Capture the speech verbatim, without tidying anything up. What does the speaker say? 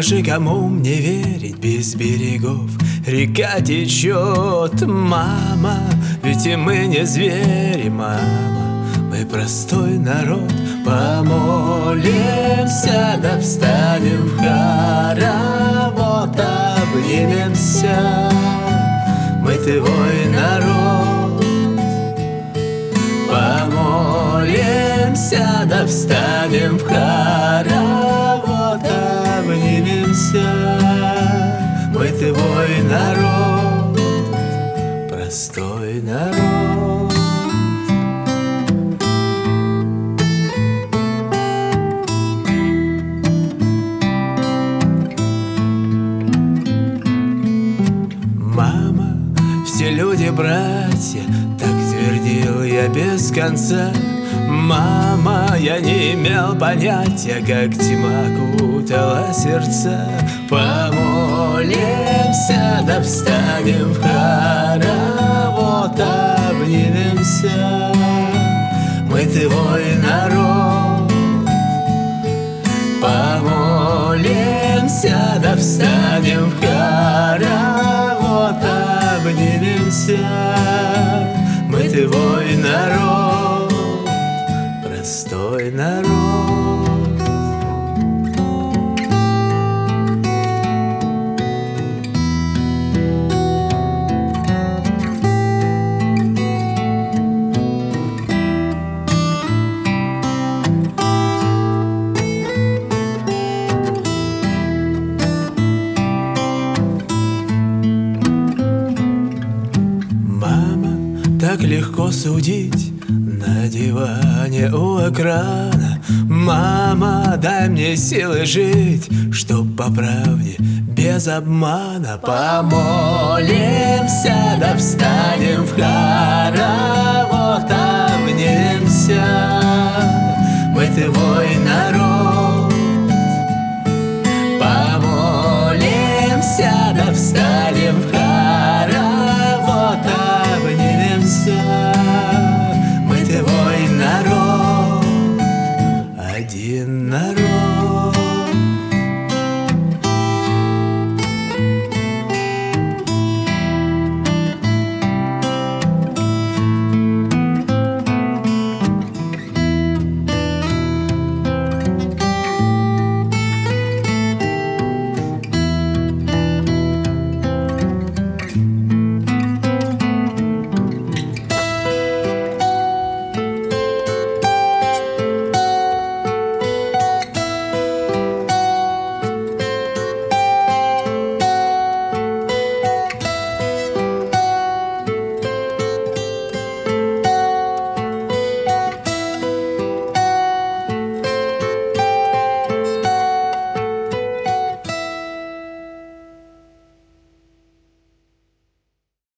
Скажи, кому мне верить без берегов? Река течет, мама, ведь и мы не звери, мама. Мы простой народ, помолимся, да встанем в хоровод, обнимемся. Мы твой народ, помолимся, да встанем в хоровод, обнимемся. Мы твой народ, простой народ. Мама, все люди братья, так твердил я без конца. Мама, я не имел понятия, как тьма кутала сердца. Помолимся, да встанем в хоровод, обнимемся. Мы твой народ, помолимся, да встанем в хоровод, обнимемся. Мы твой народ, простой народ. Так легко судить на диване у экрана. Мама, дай мне силы жить, чтоб по правде, без обмана. Помолимся, да встанем в хоровод, обнимемся. Мы твой народ,